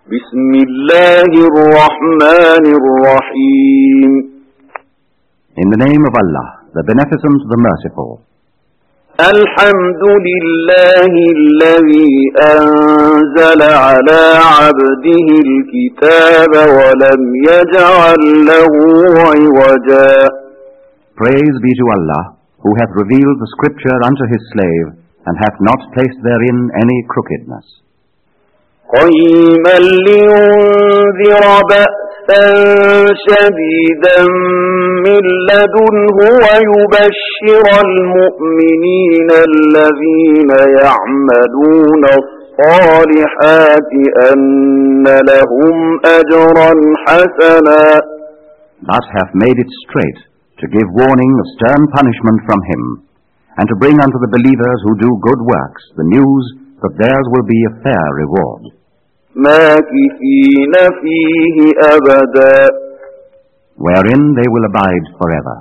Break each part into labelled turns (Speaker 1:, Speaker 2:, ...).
Speaker 1: بسم الله الرحمن الرحيم.
Speaker 2: In the name of Allah, the Beneficent, the Merciful.
Speaker 1: الحمد لله الذي أنزل على عبده الكتاب ولم يجعل له عوجا.
Speaker 2: Praise be to Allah, who hath revealed the scripture unto his slave, and hath not placed therein any crookedness.
Speaker 1: قيما لينذر بأسا شديدا من لدنه ويبشر المؤمنين الذين يعملون الصالحات أن لهم أجرا حسنا.
Speaker 2: Thus hath made it straight, to give warning of stern punishment from him, and to bring unto the believers who do good works the news that theirs will be a fair reward.
Speaker 1: ماكثين فيه أبدا.
Speaker 2: Wherein they will abide forever.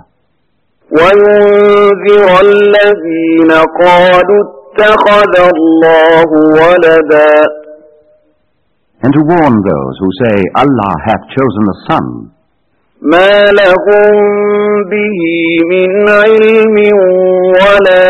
Speaker 1: وينذر الذين قالوا اتخذ الله ولدا.
Speaker 2: And to warn those who say Allah hath chosen a son.
Speaker 1: ما لهم به من علم ولا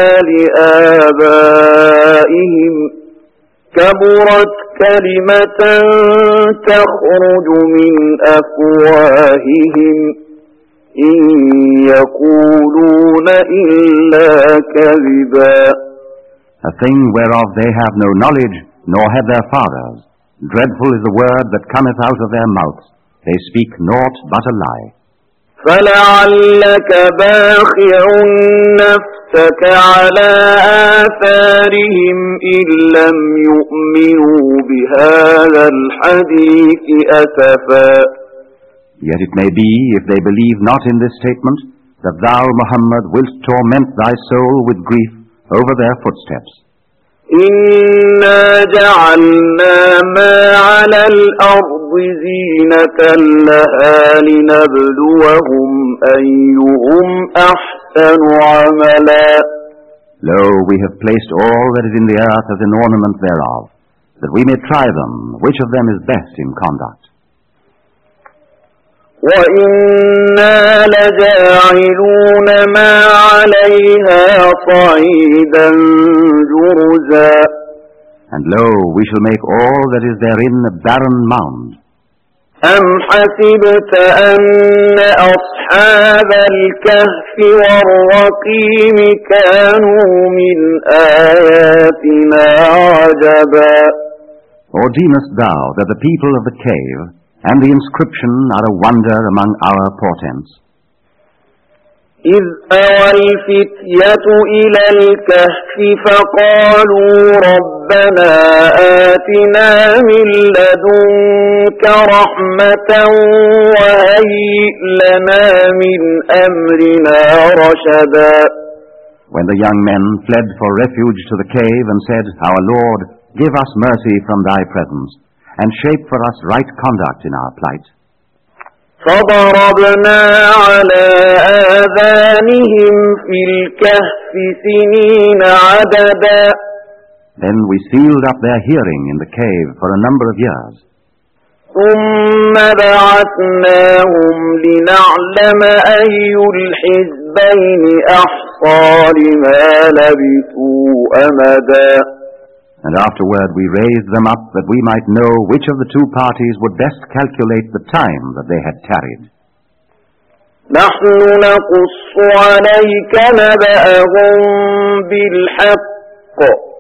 Speaker 1: لآبائهم كبرت كلمة تخرج من أفواههم إن يقولون إلا كذبا.
Speaker 2: A thing whereof they have no knowledge, nor have their fathers. Dreadful is the word that cometh out of their mouths. They speak naught but a lie.
Speaker 1: فلعلك باخع نفسك على آثارهم إن لم يؤمنوا بهذا الحديث أسفا.
Speaker 2: Yet it may be, if they believe not in this statement, that thou, Muhammad, wilt torment thy soul with grief over their footsteps.
Speaker 1: إنا جعلنا ما على الأرض زينة لها لنبلوهم أيهم أحسن عملا.
Speaker 2: Lo, we have placed all that is in the earth as an ornament thereof, that we may try them, which of them is best in conduct.
Speaker 1: وَإِنَّا لَجَاعِلُونَ مَا عَلَيْهَا صَعِيدًا جُرُزًا.
Speaker 2: And lo, we shall make all that is therein a barren mound.
Speaker 1: أَمْ حَسِبْتَ أَنَّ أَصْحَابَ الْكَهْفِ وَالرَّقِيمِ كَانُوا مِنْ آيَاتِنَا عَجَبًا.
Speaker 2: Or deemest thou that the people of the cave and the inscription are a wonder among our portents?
Speaker 1: إِذْ أَوَى الْفِتْيَةُ إِلَى الْكَهْفِ فَقَالُوا رَبَّنَا آتِنَا مِن لَّدُنكَ رَحْمَةً وَهَيِّئْ لَنَا مِنْ أَمْرِنَا رَشَدًا.
Speaker 2: When the young men fled for refuge to the cave and said, Our Lord, give us mercy from thy presence, and shape for us right conduct in our plight.
Speaker 1: فَضَرَبْنَا عَلَى آذَانِهِمْ فِي الْكَهْفِ سِنِينَ عَدَدًا.
Speaker 2: Then we sealed up their hearing in the cave for a number of years.
Speaker 1: ثُمَّ بَعَثْنَاهُمْ لِنَعْلَمَ أَيُّ الْحِزْبَيْنِ أَحْصَىٰ لِمَا لَبِثُوا أَمَدًا.
Speaker 2: And afterward we raised them up that we might know which of the two parties would best calculate the time that they had tarried.
Speaker 1: نحن نقص عليك نبأهم بالحق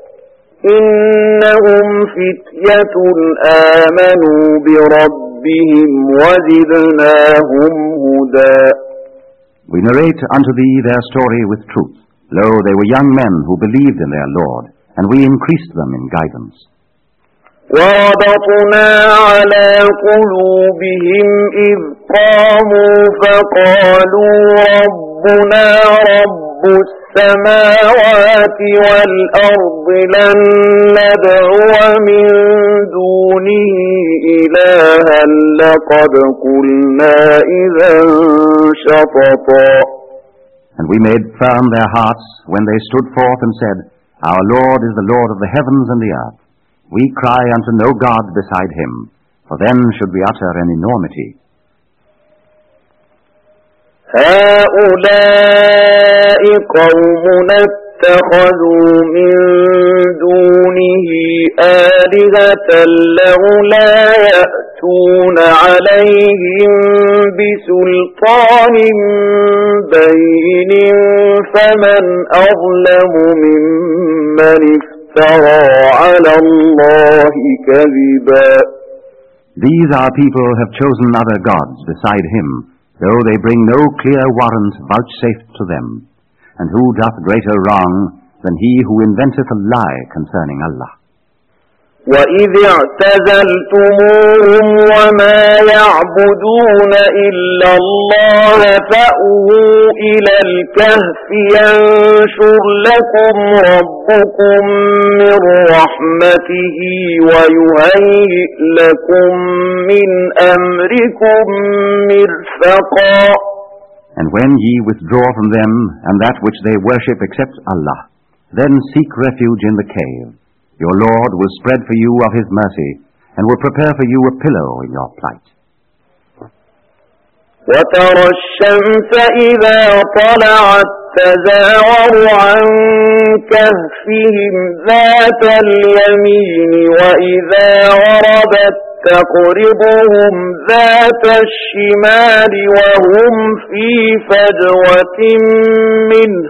Speaker 1: إنهم فتية آمنوا بربهم وزدناهم هدى.
Speaker 2: We narrate unto thee their story with truth. Lo, they were young men who believed in their Lord, and we increased them in guidance.
Speaker 1: وَرَبَطْنَا عَلَى قُلُوبِهِمْ إِذْ قَامُوا فَقَالُوا رَبُّنَا رَبُّ السَّمَاوَاتِ وَالْأَرْضِ لَن نَّدْعُوَ مِن دُونِهِ إِلَٰهًا لَّقَدْ قُلْنَا إِذًا شَطَطًا.
Speaker 2: And we made firm their hearts when they stood forth and said, Our Lord is the Lord of the heavens and the earth. We cry unto no God beside him. for then should we utter an enormity.
Speaker 1: هؤلاء قوم اتخذوا من دونه آلهة لولا يأتون عليهم بسلطان بين فمن أظلم ممن افترى على الله كذبا.
Speaker 2: These our people have chosen other gods beside him, though they bring no clear warrant vouchsafed to them. And who doth greater wrong than he who inventeth a lie concerning Allah?
Speaker 1: وَإِذِ اعْتَزَلْتُمُوهُمْ وَمَا يَعْبُدُونَ إِلَّا اللَّهَ فَأْوُوا إِلَى الْكَهْفِ يَنشُرْ لَكُمْ رَبُّكُمْ مِنْ رَحْمَتِهِ وَيُهَيِّئْ لَكُمْ مِنْ أَمْرِكُمْ مِرْفَقًا.
Speaker 2: And when ye withdraw from them and that which they worship except Allah, then seek refuge in the cave. Your Lord will spread for you of his mercy, and will prepare for you a pillow in your plight.
Speaker 1: وَتَرَى الشَّمْسَ إِذَا طَلَعَتْ تَزَاوَرُ عَنْ كَهْفِهِمْ ذَاتَ الْيَمِينِ وَإِذَا غَرَبَتْ تَقْرِضُهُمْ ذَاتَ الشِّمَالِ وَهُمْ فِي فَجْوَةٍ مِّنْهُ.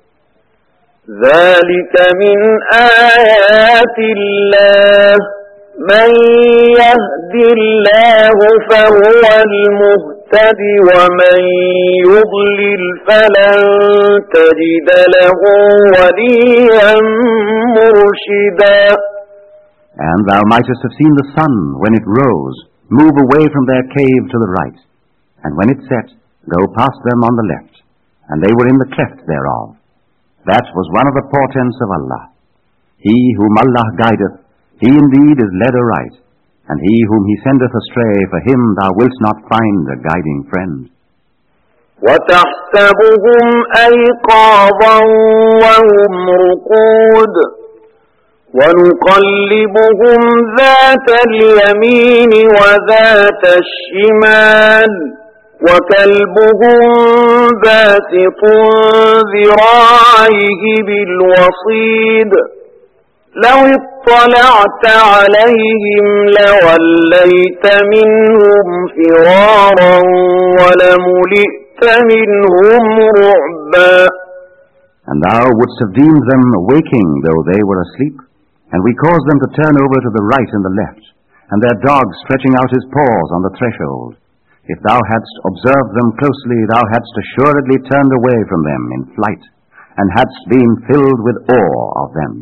Speaker 1: ذَلِكَ مِنْ آيَاتِ اللَّهِ مَنْ يَهْدِ اللَّهُ فَهُوَ الْمُهْتَدِ وَمَنْ يُضْلِلْ فَلَنْ تَجِدَ لَهُ وَلِيًّا مُرْشِدًا.
Speaker 2: And thou mightest have seen the sun, when it rose, move away from their cave to the right, and when it set, go past them on the left, and they were in the cleft thereof. That was one of the portents of Allah. He whom Allah guideth, he indeed is led aright, and he whom he sendeth astray, for him thou wilt not find a guiding friend.
Speaker 1: وَتَحْسَبُهُمْ أَيْقَاظًا وَهُمْ رُقُودٌ وَنُقَلِّبُهُمْ ذَاتَ الْيَمِينِ وَذَاتَ الشِّمَالِ وَكَلْبُهُمْ بَاسِطٌ ذِرَاعَيْهِ بِالْوَصِيدِ لَوِ اطَّلَعْتَ عَلَيْهِمْ لَوَلَّيْتَ مِنْهُمْ فِرَارًا وَلَمُلِئْتَ مِنْهُمْ رُعْبًا.
Speaker 2: And thou wouldst have deemed them waking though they were asleep, and we caused them to turn over to the right and the left, and their dog stretching out his paws on the threshold. If thou hadst observed them closely, thou hadst assuredly turned away from them in flight, and hadst been filled with awe of them.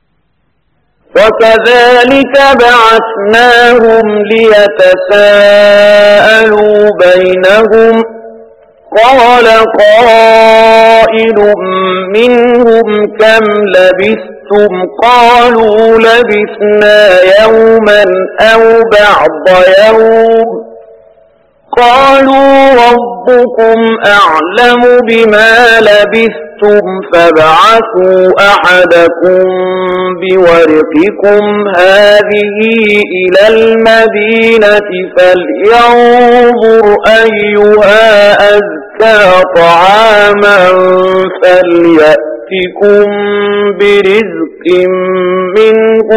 Speaker 1: وَكَذَلِكَ بَعَثْنَاهُمْ لِيَتَسَاءَلُوا بَيْنَهُمْ قَالَ قَائِلٌ مِّنْهُمْ كَمْ لَبِثْتُمْ قَالُوا لَبِثْنَا يَوْمًا أَوْ بَعْضَ يَوْمٍ قَالُوا رَبُّكُمْ أَعْلَمُ بِمَا لَبِثْتُمْ فَابْعَثُوا أَحَدَكُمْ بِوَرِقِكُمْ هَٰذِهِ إِلَى الْمَدِينَةِ فَلْيَنظُرْ أَيُّهَا أَزْكَىٰ طَعَامًا فَلْيَأْتِكُم بِرِزْقٍ مِّنْهُ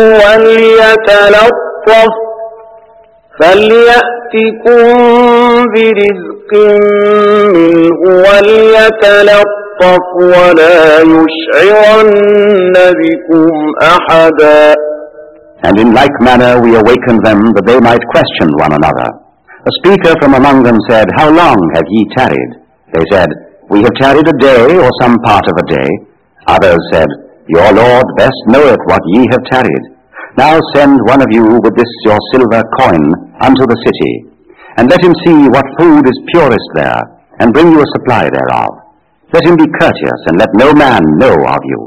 Speaker 1: وليتلطف ولا يشعرن بكم أحدا.
Speaker 2: And in like manner we awakened them that they might question one another. A speaker from among them said, How long have ye tarried? They said, We have tarried a day or some part of a day. Others said, Your Lord best knoweth what ye have tarried. Now send one of you with this your silver coin unto the city, and let him see what food is purest there, and bring you a supply thereof. Let him be courteous, and let no man know of you.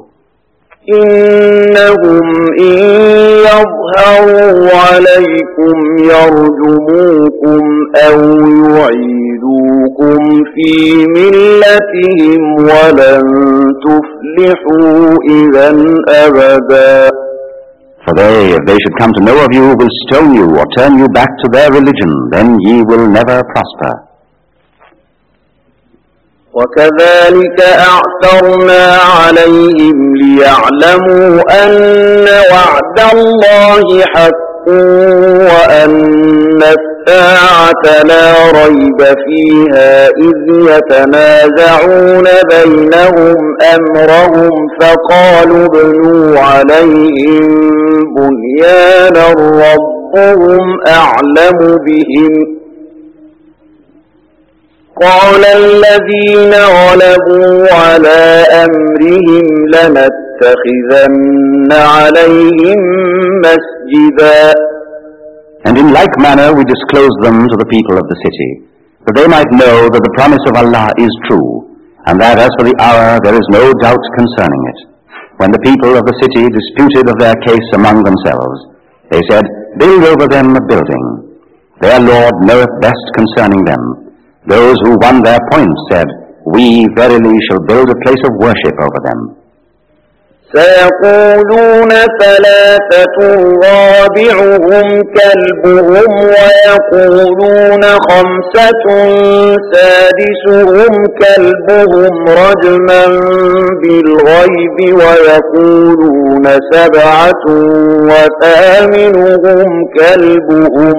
Speaker 1: إنهم إن يظهروا عليكم يرجموكم أو يعيدوكم في ملتهم ولن تفلحوا إذا أبدا.
Speaker 2: For they, if they should come to know of you, will stone you or turn you back to their religion, then ye will never prosper.
Speaker 1: وكذلك أعثرنا عليهم ليعلموا أن وعد الله حق وأن الساعة لا ريب فيها إذ يتنازعون بينهم أمرهم فقالوا ابنوا عليهم بنيانا ربهم أعلم بهم قال الذين غلبوا على أمرهم لنتخذن عليهم مسجدا.
Speaker 2: And in like manner we disclosed them to the people of the city, that they might know that the promise of Allah is true, and that as for the hour there is no doubt concerning it. When the people of the city disputed of their case among themselves, they said, build over them a building. Their Lord knoweth best concerning them. Those who won their points said, we verily shall build a place of worship over them.
Speaker 1: سيقولون ثلاثة رابعهم كلبهم ويقولون خمسة سادسهم كلبهم رجما بالغيب ويقولون سبعة وثامنهم كلبهم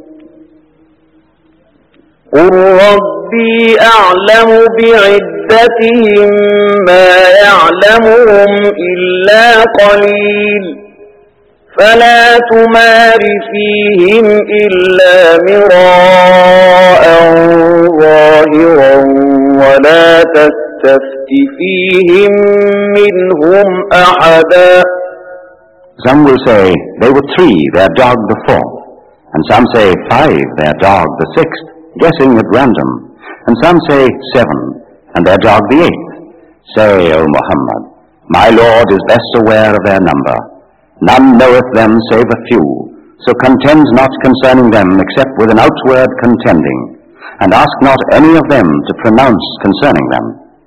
Speaker 1: قل ربي أعلم بعدتهم ما يعلمهم إلا قليل فلا تمار فيهم إلا مراء ظاهرا ولا تستفت فيهم منهم أحدا.
Speaker 2: Some will say, they were 3, their dog the 4th, and some say 5, their dog the 6th, guessing at random, and some say 7, and their dog the 8th. Say, O Muhammad, my Lord is best aware of their number. None knoweth them save a few, so contend not concerning them except with an outward contending, and ask not any of them to pronounce concerning them.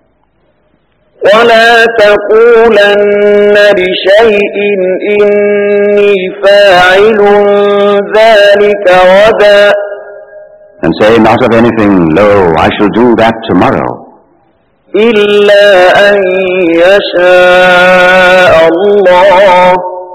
Speaker 1: ولا تقولن لشيء إني فاعل ذلك غدا.
Speaker 2: And say not of anything, lo, I shall do that tomorrow.
Speaker 1: إلا أن يشاء الله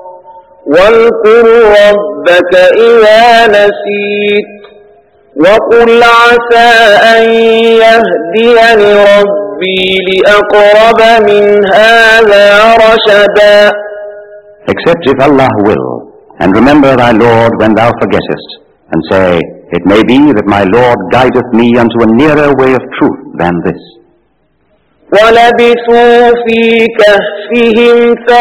Speaker 1: واذكر ربك إذا نسيت وقل عسى أن يهديني ربي لأقرب من هذا رشدا.
Speaker 2: Except if Allah will, and remember thy Lord when thou forgettest, and say, it may be that my Lord guideth me unto a nearer way of truth than this.
Speaker 1: وَلَبِثُوا فِي كَهْفِهِمْ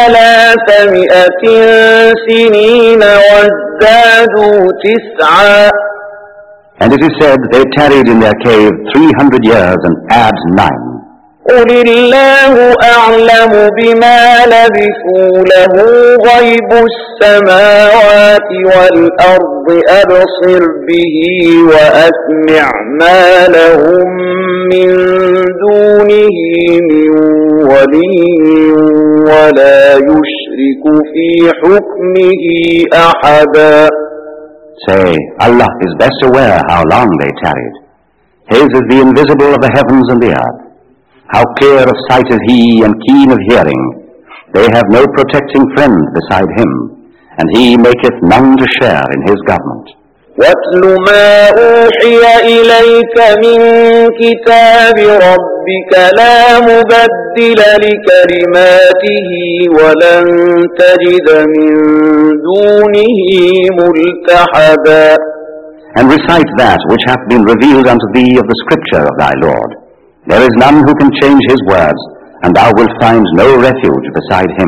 Speaker 1: 300 سِنِينَ وَازْدَادُوا 9.
Speaker 2: And it is said, they tarried in their cave 300 years and add 9.
Speaker 1: قل الله أعلم بما لبثوا له غيب السماوات والأرض أبصر به وأسمع ما لهم من دونه من ولي ولا يشرك في حكمه أحدا.
Speaker 2: Say, Allah is best aware how long they tarried. His is the invisible of the heavens and the earth. How clear of sight is he and keen of hearing. They have no protecting friend beside him, and he maketh none to share in his government.
Speaker 1: وَاتْلُ مَا أُوحِيَ إِلَيْكَ مِنْ كِتَابِ رَبِّكَ لَا مُبَدِّلَ لِكَلِمَاتِهِ وَلَنْ تَجِدَ مِنْ دُونِهِ مُلْتَحَدًا.
Speaker 2: And recite that which hath been revealed unto thee of the scripture of thy Lord. There is none who can change his words, and thou wilt find no refuge beside him.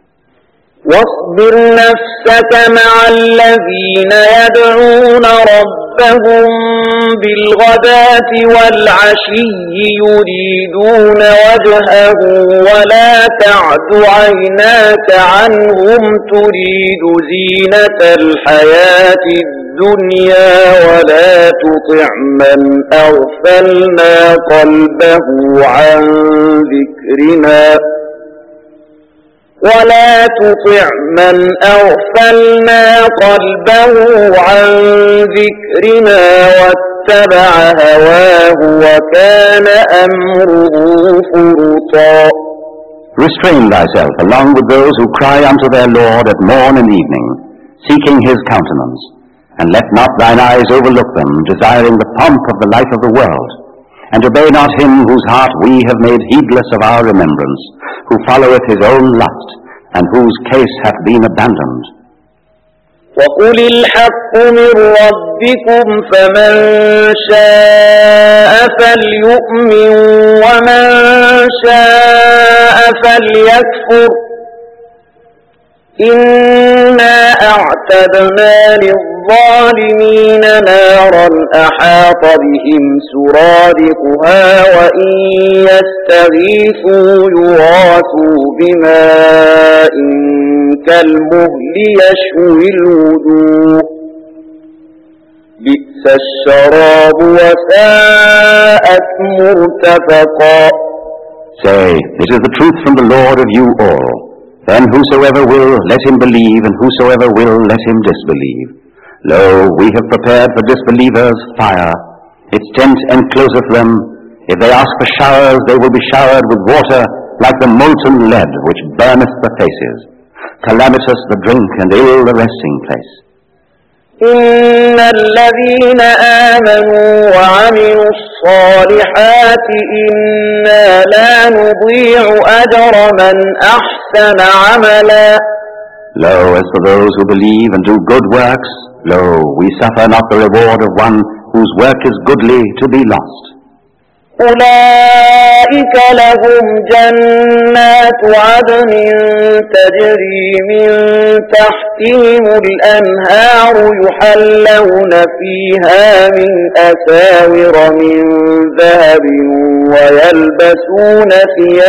Speaker 1: واصبر نفسك مع الذين يدعون ربهم بالغداة والعشي يريدون وجهه ولا تعد عيناك عنهم تريد زينة الحياة الدنيا ولا تطع من أغفلنا قلبه عن ذكرنا ولا تطع من أغفلنا قلبه عن ذكرنا واتبع هواه وكان أمره فرطا.
Speaker 2: Restrain thyself along with those who cry unto their Lord at morn and evening, seeking his countenance, and let not thine eyes overlook them, desiring the pomp of the life of the world. And obey not him whose heart we have made heedless of our remembrance, who followeth his own lust, and whose case hath been abandoned.
Speaker 1: وَقُلِ الْحَقُّ مِنْ رَبِّكُمْ فَمَنْ شَاءَ فَلْيُؤْمِنْ وَمَنْ شَاءَ فَلْيَكْفُرْ إِنَّا أَعْتَدْنَا لِلظَّالِمِينَ نَارًا أَحَاطَ بِهِمْ سُرَادِقُهَا وَإِنْ يَسْتَغِيثُوا يُغَاثُوا بِمَاءٍ كَالْمُهْلِ يَشْوِي الْوُجُوهَ بِئْسَ الشَّرَابُ وَسَاءَتْ مُرْتَفَقًا.
Speaker 2: Say, it is the truth from the Lord of you all. Then whosoever will, let him believe, and whosoever will, let him disbelieve. Lo, we have prepared for disbelievers fire. Its tent encloseth them. If they ask for showers, they will be showered with water like the molten lead which burneth the faces. Calamitous the drink and ill the resting place.
Speaker 1: إن الذين آمنوا وعملوا الصالحات إنا لا نضيع أجر من أحسن عملا.
Speaker 2: Lo, as for those who believe and do good works, lo, we suffer not the reward of one whose work is goodly to be lost.
Speaker 1: أولئك لهم جنات عدن تجري من تحتهم الأنهار يحلون فيها من أساور من ذهب ويلبسون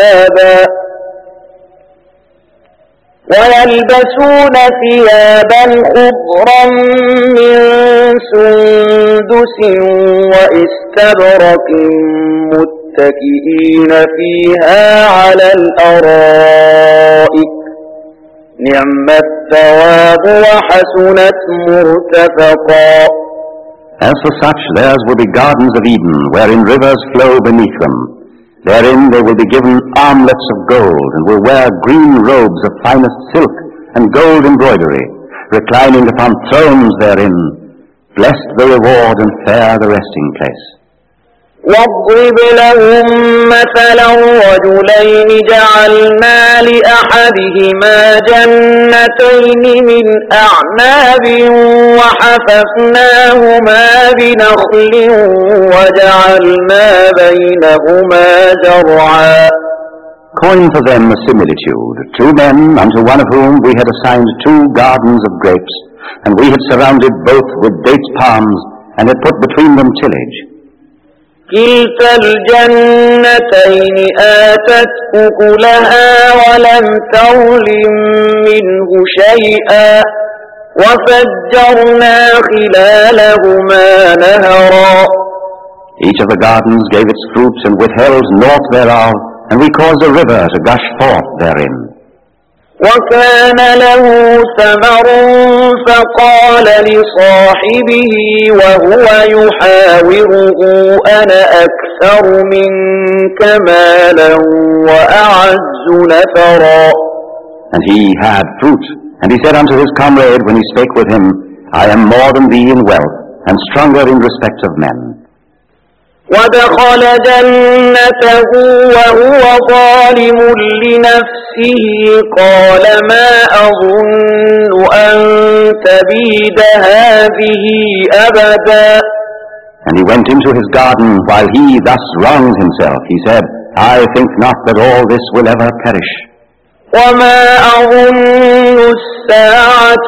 Speaker 1: ثيابا خضرا من سندس وإستبرق متكئين فيها على الأرائك نعم الثواب وحسنت مرتفقا.
Speaker 2: As for such, theirs will be gardens of Eden, wherein rivers flow beneath them. Therein they will be given armlets of gold, and will wear green robes of finest silk and gold embroidery, reclining upon thrones therein. Blessed the reward and fair the resting place.
Speaker 1: واضرب لهم مثلا رجلين جعلنا لأحدهما جنتين من أعناب وحففناهما بنخل وجعلنا بينهما زرعا.
Speaker 2: Coin for them a similitude. 2 men, unto one of whom we had assigned 2 gardens of grapes, and we had surrounded both with date palms, and had put between them tillage.
Speaker 1: كلتا الجنتين آتت أكلها ولم تظلم منه شيئا وفجرنا خلالهما نهرا.
Speaker 2: Each of the gardens gave its fruits and withheld naught thereof, and we caused a river to gush forth therein.
Speaker 1: وكان له ثمر فقال لصاحبه وهو يحاوره أنا أكثر منك مالا وأعز نفرا.
Speaker 2: And he had fruit, and he said unto his comrade when he spake with him, I am more than thee in wealth, and stronger in respect of men.
Speaker 1: ودخل جنته وهو ظالم لنفسه قال ما أظن أن تبيد هذه أبدا.
Speaker 2: And he went into his garden while he thus wronged himself. He said, I think not that all this will ever perish.
Speaker 1: وما أظن الساعة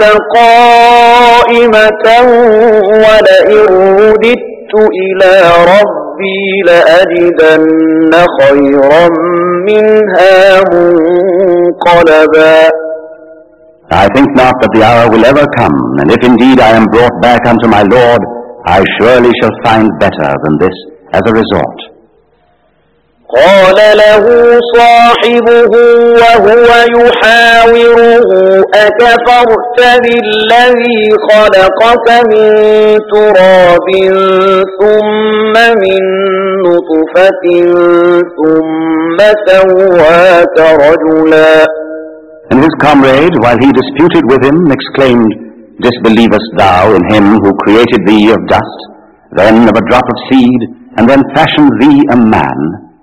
Speaker 1: قائمة ولئن رددت إلى ربي لأجدن خيرا منها منقلبا.
Speaker 2: I think not that the hour will ever come, and if indeed I am brought back unto my Lord, I surely shall find better than this as a resort.
Speaker 1: قال له صاحبه وهو يحاوره أكفرت بالذي خلقك من تراب ثم من نطفة ثم سواك رجلا.
Speaker 2: And his comrade, while he disputed with him, exclaimed, Disbelievest thou in him who created thee of dust, then of a drop of seed, and then fashioned thee a man?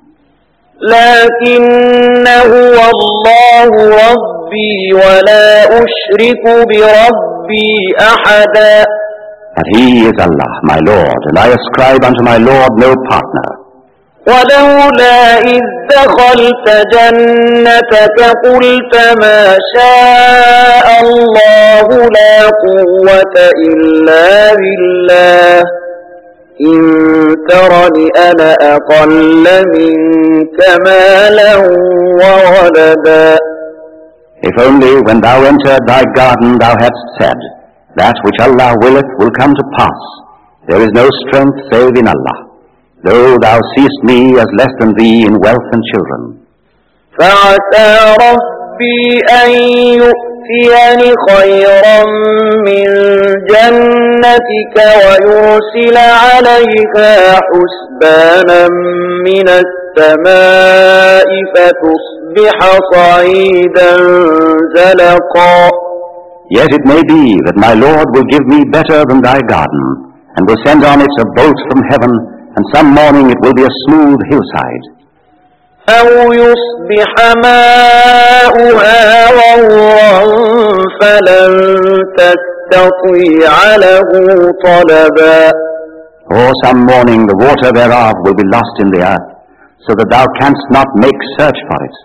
Speaker 1: لكن هو الله ربي ولا أشرك بربي أحدا.
Speaker 2: But he is Allah, my Lord, and I ascribe unto my Lord no partner.
Speaker 1: ولولا إذ دخلت جنتك قلت ما شاء الله لا قوة إلا بالله إن ترني أنا أقل منك مالا وولدا.
Speaker 2: If only when thou entered thy garden thou hadst said, That which Allah willeth will come to pass. There is no strength save in Allah, though thou seest me as less than thee in wealth and children.
Speaker 1: فعسى ربي أن يؤتيني خيرا من جنتك ويرسل عليها حسبانا من السماء فتصبح صعيدا زلقا.
Speaker 2: Yet it may be that my Lord will give me better than thy garden, and will send on it a bolt from heaven, and some morning it will be a smooth hillside.
Speaker 1: أو يصبح ماؤها غورا فلن تستطيع له طلبا.
Speaker 2: Or some morning the water thereof will be lost in the earth, so that thou canst not make search for it.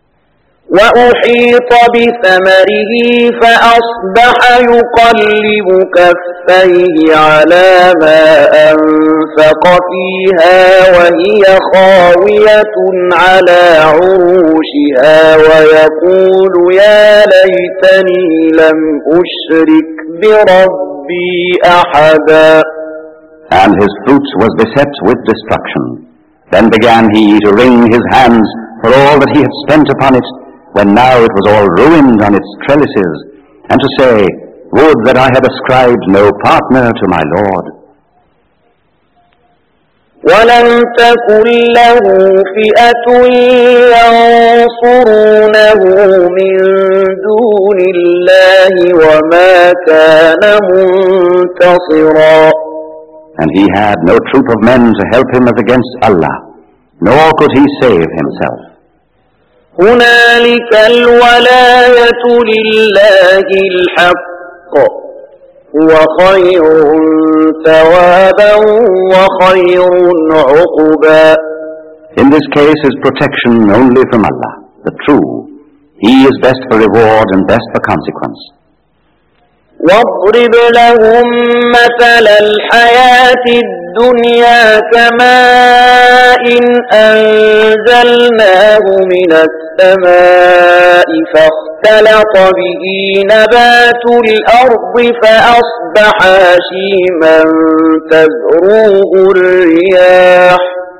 Speaker 1: وأحيط بثمره فأصبح يقلب كفيه على ما أنفق فيها وهي خاوية على عروشها ويقول يا ليتني لم أشرك بربي أحدا.
Speaker 2: And his fruit was beset with destruction. Then began he to wring his hands for all that he had spent upon it, when now it was all ruined on its trellises, and to say, Would that I had ascribed no partner to my Lord.
Speaker 1: ولم تكن له فئة ينصرونه من دون الله وما كان منتصرا.
Speaker 2: And he had no troop of men to help him as against Allah, nor could he save himself.
Speaker 1: هنالك الولاية لله الحق هو خير ثوابا وخير عقبا.
Speaker 2: In this case is protection only from Allah, the true. He is best for reward and best for consequence.
Speaker 1: واضرب لهم مثل الحياة الدنيا كماء أنزلناه من السماء فاختلط به نبات الأرض فأصبح هشيما تذروه الرياح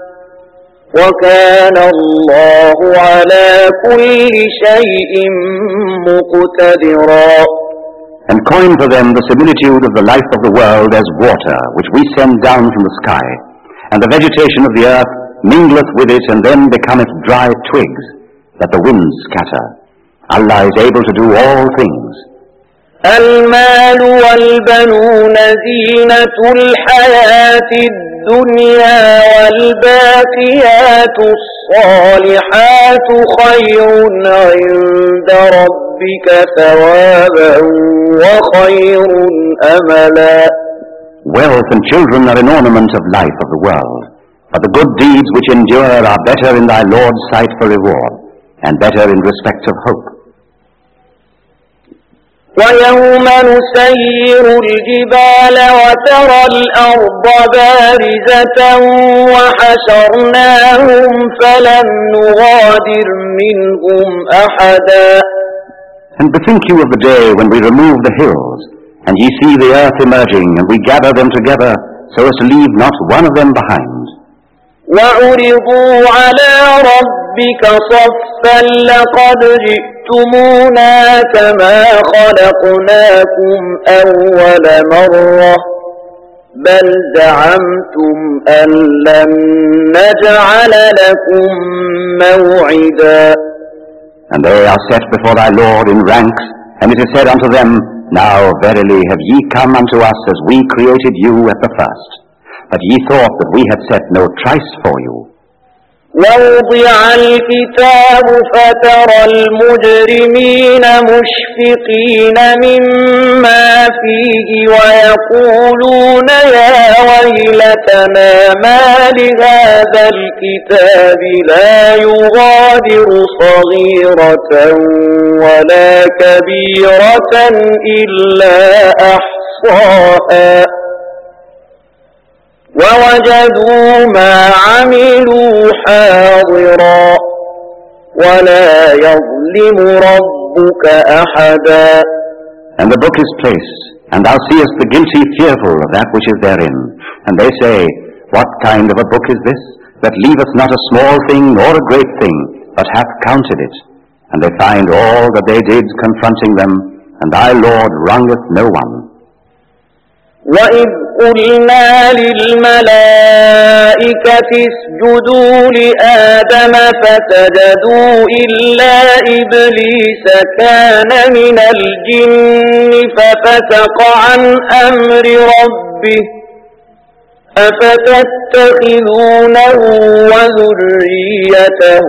Speaker 1: وكان الله على كل شيء مقتدرا.
Speaker 2: And coin for them the similitude of the life of the world as water, which we send down from the sky, and the vegetation of the earth mingleth with it, and then becometh dry twigs, that the winds scatter. Allah is able to do all things.
Speaker 1: المال والبنون زينة الحياة الدنيا والباقيات الصالحات خير عند ربك ثوابا وخير أملا.
Speaker 2: Wealth and children are an ornament of life of the world, but the good deeds which endure are better in thy Lord's sight for reward, and better in respect of hope.
Speaker 1: ويوم نسير الجبال وترى الأرض بارزة وحشرناهم فلم نغادر منهم أحدا.
Speaker 2: And bethink you of the day when we remove the hills, and ye see the earth emerging, and we gather them together, so as to leave not one of them behind.
Speaker 1: وعرضوا على ربك صفا لقد جئتمونا كما خلقناكم أول مرة بل زعمتم أن لن نجعل لكم موعدا.
Speaker 2: And they are set before thy Lord in ranks, and it is said unto them, Now verily have ye come unto us as we created you at the first. But ye thought that we had set no trice for you.
Speaker 1: ووضع الكتاب فترى المجرمين مشفقين مما فيه ويقولون يا ويلتنا ما لهذا الكتاب لا يغادر صغيرة ولا كبيرة إلا أحصاها ووجدوا ما عملوا حاضرا ولا يظلم ربك أحدا.
Speaker 2: And the book is placed, and thou seest the guilty fearful of that which is therein. And they say, What kind of a book is this, that leaveth not a small thing nor a great thing, but hath counted it? And they find all that they did confronting them, and thy Lord wrongeth no one.
Speaker 1: وَإِذْ قُلْنَا لِلْمَلَائِكَةِ اسْجُدُوا لِآدَمَ فَسَجَدُوا إِلَّا إِبْلِيسَ كَانَ مِنَ الْجِنِّ فَفَسَقَ عَنْ أَمْرِ رَبِّهِ أَفَتَتَّخِذُونَهُ وَذُرِّيَّتَهُ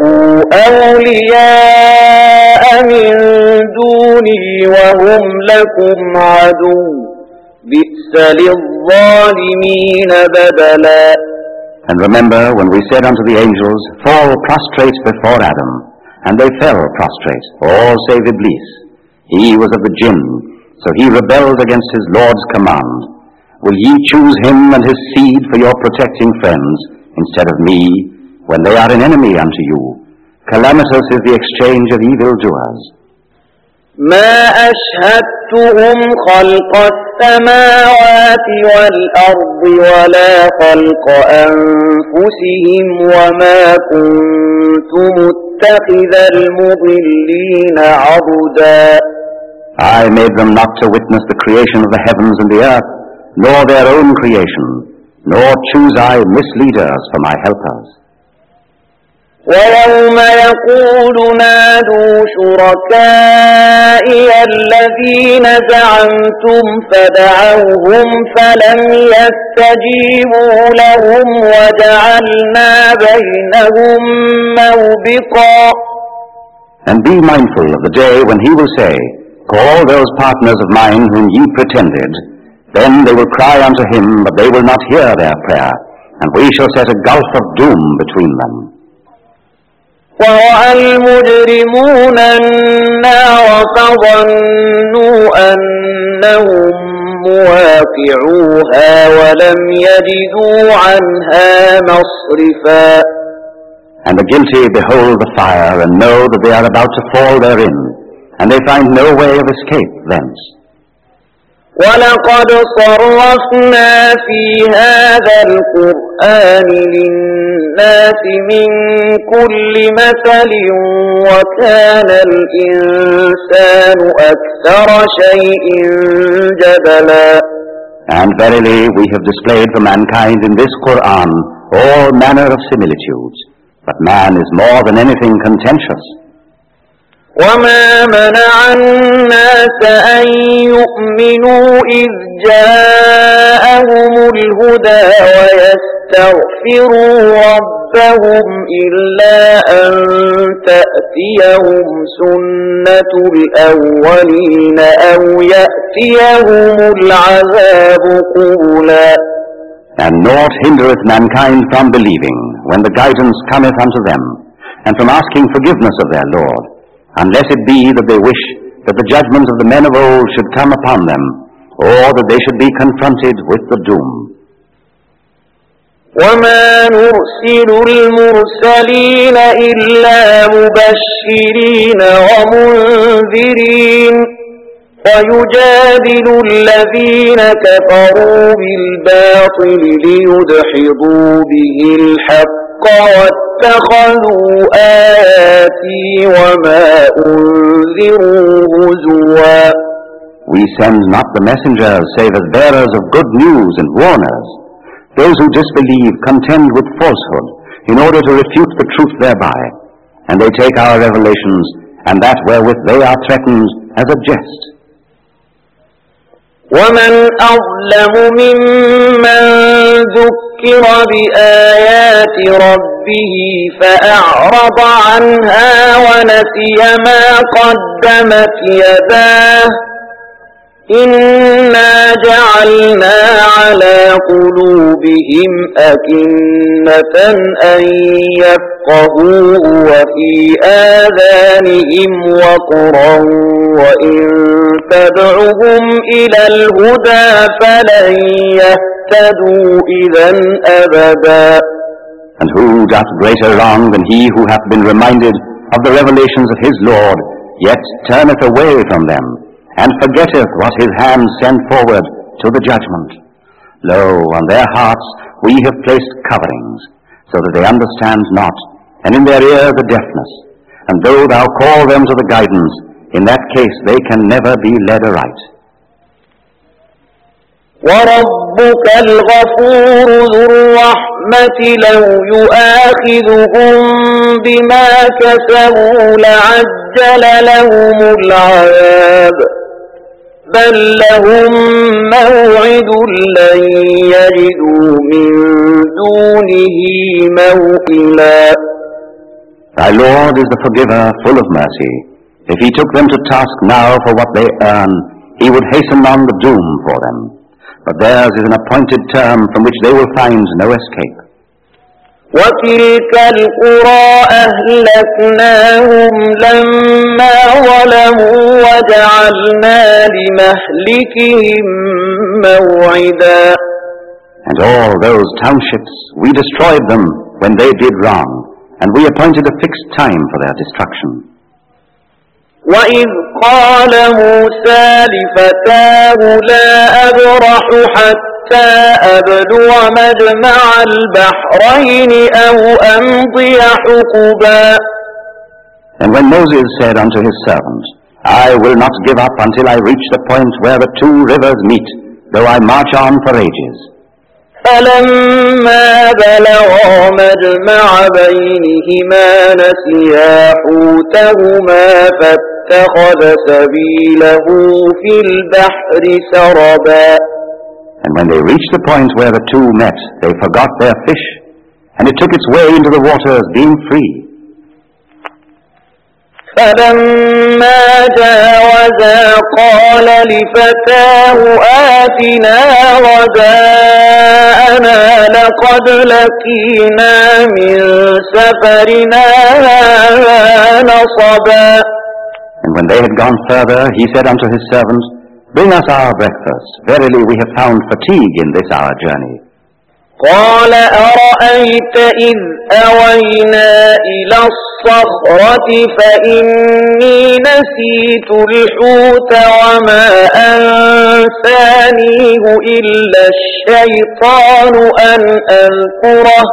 Speaker 1: أَوْلِيَاءَ مِنْ دُونِي وَهُمْ لَكُمْ عَدُوٌّ بِئْسَ لِلظَّالِمِينَ بَدَلًا.
Speaker 2: And remember when we said unto the angels, Fall prostrate before Adam, and they fell prostrate, all save Iblis. He was of the jinn, so he rebelled against his Lord's command. Will ye choose him and his seed for your protecting friends, instead of me, when they are an enemy unto you? Calamitous is the exchange of evildoers.
Speaker 1: ما أشهدتهم خلق السماوات والأرض ولا خلق أنفسهم وما كنت متخذ المضلين عضدا.
Speaker 2: I made them not to witness the creation of the heavens and the earth, nor their own creation, nor choose I misleaders for my helpers.
Speaker 1: ويوم يقول نادوا شركائي الذين زعمتم فدعوهم فلم يستجيبوا لهم وجعلنا بينهم موبقا.
Speaker 2: And be mindful of the day when he will say, Call those partners of mine whom ye pretended. Then they will cry unto him, but they will not hear their prayer, and we shall set a gulf of doom between them.
Speaker 1: ورأى المجرمون النار فظنوا أنهم مواقعوها ولم يجدوا عنها مصرفا.
Speaker 2: And the guilty behold the fire and know that they are about to fall therein, and they find no way of escape thence.
Speaker 1: وَلَقَدْ صَرَّفْنَا فِي هَذَا الْقُرْآنِ لِلنَّاسِ مِنْ كُلِّ مَثَلٍ وَكَانَ الْإِنسَانُ أَكْثَرَ شَيْءٍ جَدَلًا.
Speaker 2: And verily we have displayed for mankind in this Qur'an all manner of similitudes, but man is more than anything contentious.
Speaker 1: وَمَا مَنَعَ النَّاسَ أَن يُؤْمِنُوا إِذْ جَاءَهُمُ الْهُدَى وَيَسْتَغْفِرُوا رَبَّهُمْ إِلَّا أَن تَأْتِيَهُمْ سُنَّةُ الْأَوَّلِينَ أَوْ يَأْتِيَهُمُ الْعَذَابُ قُبُلًا.
Speaker 2: And naught hindereth mankind from believing when the guidance cometh unto them, and from asking forgiveness of their Lord, unless it be that they wish that the judgment of the men of old should come upon them, or that they should be confronted with the doom.
Speaker 1: وَمَا نُرْسِلُ الْمُرْسَلِينَ إِلَّا مُبَشِّرِينَ وَمُنذِرِينَ وَيُجَادِلُ الَّذِينَ كَفَرُوا بِالْبَاطِلِ لِيُدْحِضُوا بِهِ الْحَقَّ واتخذوا آياتي وما أنذروا هزوا.
Speaker 2: We send not the messengers save as bearers of good news and warners. Those who disbelieve contend with falsehood in order to refute the truth thereby, and they take our revelations and that wherewith they are threatened as a jest.
Speaker 1: ومن أظلم ممن ذكر بآيات ربه فأعرض عنها ونسي ما قدمت يداه إنا جعلنا على قلوبهم أكنة أن يفقهوه وفي آذانهم وقرا وإن تدعهم إلى الهدى فلن يهتدوا إذا أبدا.
Speaker 2: And who doth greater wrong than he who hath been reminded of the revelations of his Lord, yet turneth away from them, and forgetteth what his hand sent forward to the judgment? Lo, on their hearts we have placed coverings, so that they understand not, and in their ear the deafness. And though thou call them to the guidance, in that case they can never be led aright.
Speaker 1: وَرَبُّكَ الْغَفُورُ ذُو الرَّحْمَةِ لَوْ يُؤَاخِذُهُم بِمَا كَسَبُوا لَعَجَّلَ لَهُمُ الْعَذَابَ بَل لَّهُم مَّوْعِدٌ لَّن يَجِدُوا مِن دُونِهِ مَوْئِلًا.
Speaker 2: Thy Lord is the forgiver, full of mercy. If he took them to task now for what they earn, he would hasten on the doom for them. But theirs is an appointed term from which they will find no escape.
Speaker 1: وَتِلْكَ الْقُرَىٰ أَهْلَكْنَاهُمْ لَمَّا ظَلَمُوا وَجَعَلْنَا لِمَهْلِكِهِم مَّوْعِدًا.
Speaker 2: And all those townships, we destroyed them when they did wrong, and we appointed a fixed time for their destruction.
Speaker 1: وَإِذْ قَالَ مُوسَىٰ لِفَتَاهُ لَا أَبْرَحُ حَتَّىٰ أَبْلُغَ مَجْمَعَ الْبَحْرَيْنِ أَوْ أَمْضِيَ حُقُبًا.
Speaker 2: And when Moses said unto his servant, I will not give up until I reach the point where the two rivers meet, though I march on for ages.
Speaker 1: فَلَمَّا بَلَغَا مَجْمَعَ بَيْنِهِمَا نَسِيَا حُوتَهُمَا فَاتَّخَذَ سَبِيلَهُ فِي الْبَحْرِ سَرَبًا.
Speaker 2: And when they reached the point where the two met, they forgot their fish, and it took its way into the waters, being free.
Speaker 1: فَلَمَّا جَاوَزَا قَالَ لِفَتَاهُ آتِنَا غَدَاءَنَا لَقَدْ لَقِينَا مِن سَفَرِنَا هَٰذَا نَصَبًا.
Speaker 2: And when they had gone further, he said unto his servant, Bring us our breakfast. Verily we have found fatigue in this our journey.
Speaker 1: قال أرأيت إذ أوينا إلى الصخرة فإني نسيت الحوت وما أنسانيه إلا الشيطان أن أذكره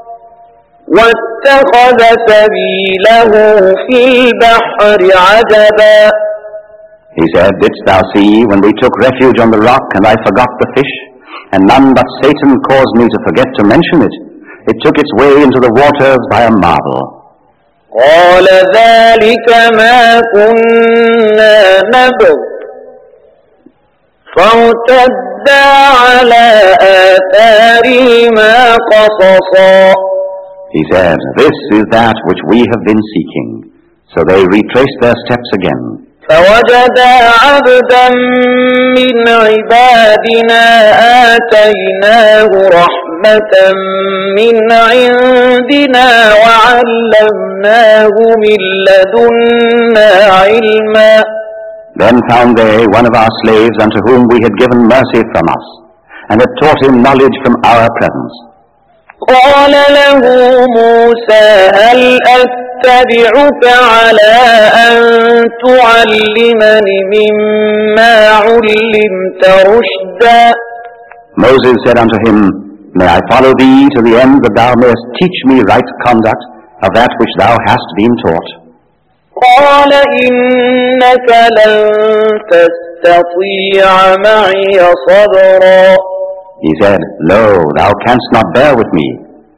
Speaker 1: واتخذ سبيله في البحر عجبا.
Speaker 2: He said, Didst thou see when we took refuge on the rock and I forgot the fish? And none but Satan caused me to forget to mention it. It took its way into the waters by a marvel.
Speaker 1: قال ذلك ما كنا نبغ فارتدا على آثارهما قصصا.
Speaker 2: He said, This is that which we have been seeking. So they retraced their steps again.
Speaker 1: فوجدا عبدا من عبادنا آتيناه رحمة من عندنا وعلمناه من لدنا علما.
Speaker 2: Then found they one of our slaves unto whom we had given mercy from us, and had taught him knowledge from our presence.
Speaker 1: قال له موسى هل أتبعك على أن تعلمني مما علمت رشدا.
Speaker 2: Moses said unto him, May I follow thee to the end that thou mayest teach me right conduct of that which thou hast been taught.
Speaker 1: قال إنك لن تستطيع معي صبرا.
Speaker 2: He said, Lo, thou canst not bear with me.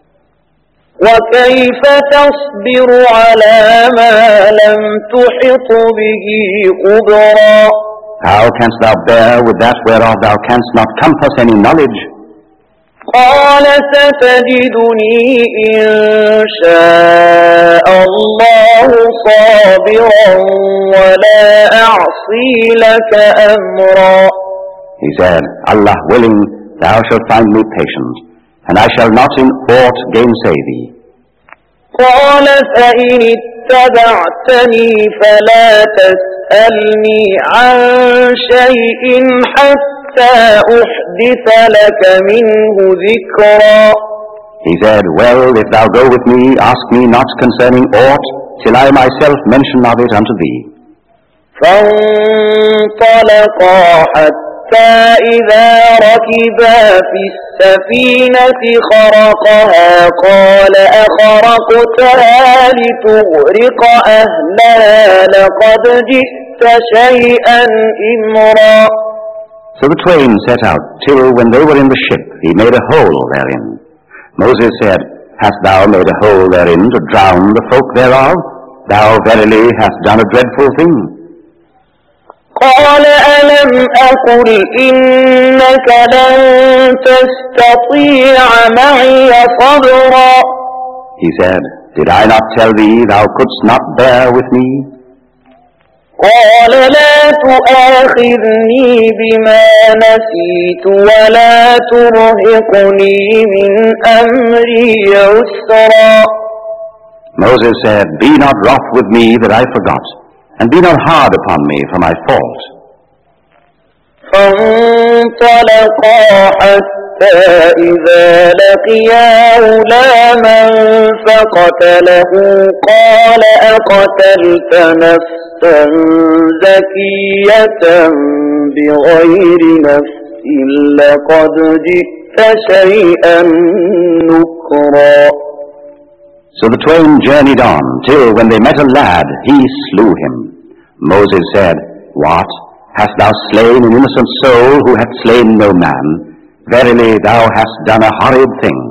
Speaker 1: وكيف تصبر على ما لم تحط به خبرا.
Speaker 2: How canst thou bear with that whereof thou canst not compass any knowledge?
Speaker 1: قال ستجدني إن شاء الله صابرا ولا أعصي لك أمرا.
Speaker 2: He said, Allah willing, thou shalt find me patient, and I shall not in aught gainsay thee.
Speaker 1: قال فإن اتبعتني فلا تسألني عن شيء حتى أحدث لك منه ذكرا.
Speaker 2: He said, Well, if thou go with me, ask me not concerning aught, till I myself mention of it unto thee.
Speaker 1: فانطلقا حتى إذا ركبا في السفينة خرقها قال أخرقتها لتغرق أهلها لقد جئت شيئا إمرا.
Speaker 2: So the twain set out, till when they were in the ship, he made a hole therein. Moses said, Hast thou made a hole therein to drown the folk thereof? Thou verily hast done a dreadful thing.
Speaker 1: قال ألم أقل إنك لن تستطيع معي صبرا.
Speaker 2: He said, Did I not tell thee thou couldst not bear with me?
Speaker 1: قال لا تؤاخذني بما نسيت ولا ترهقني من أمري عسرا.
Speaker 2: Moses said, Be not wroth with me that I forgot, and be not hard upon me for my fault.
Speaker 1: فانطلقا حتى إذا لقيا غلاما فقتله قال أقتلت نفسا زكية بغير نفس لقد جئت شيئا نكرا.
Speaker 2: So the twain journeyed on, till when they met a lad, he slew him. Moses said, What? Hast thou slain an innocent soul who hath slain no man? Verily thou hast done a horrid thing.